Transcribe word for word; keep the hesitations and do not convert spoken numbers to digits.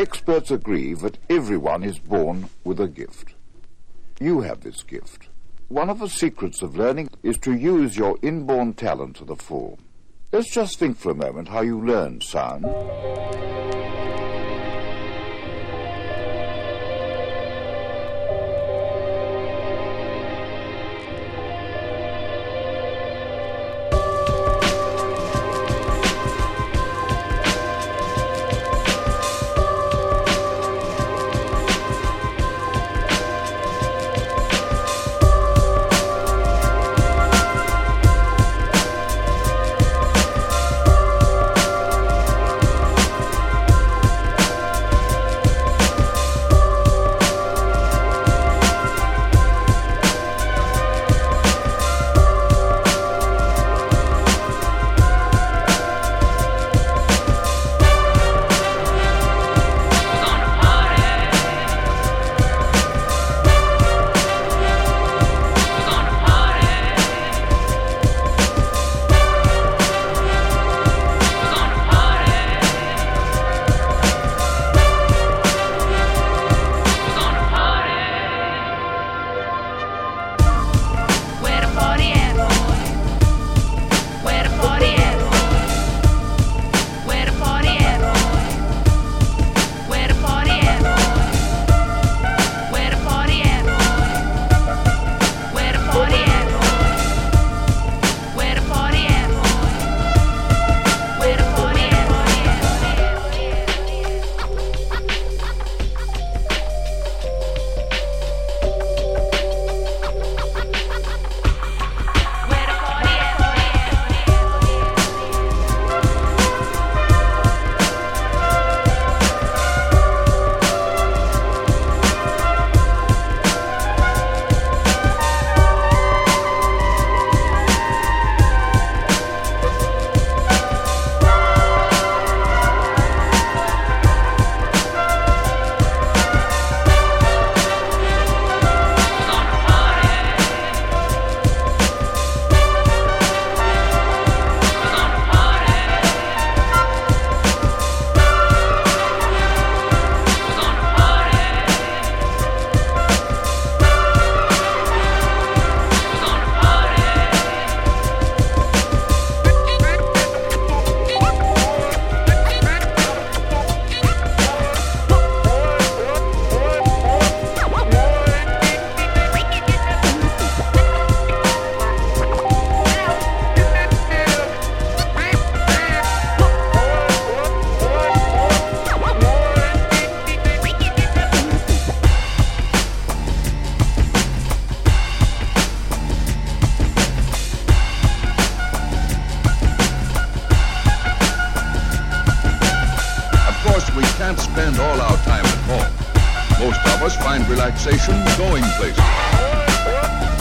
Experts agree that everyone is born with a gift. You have this gift. One of the secrets of learning is to use your inborn talent to the full. Let's just think for a moment how you learned sound. Spend all our time at home. Most of us find relaxation going places.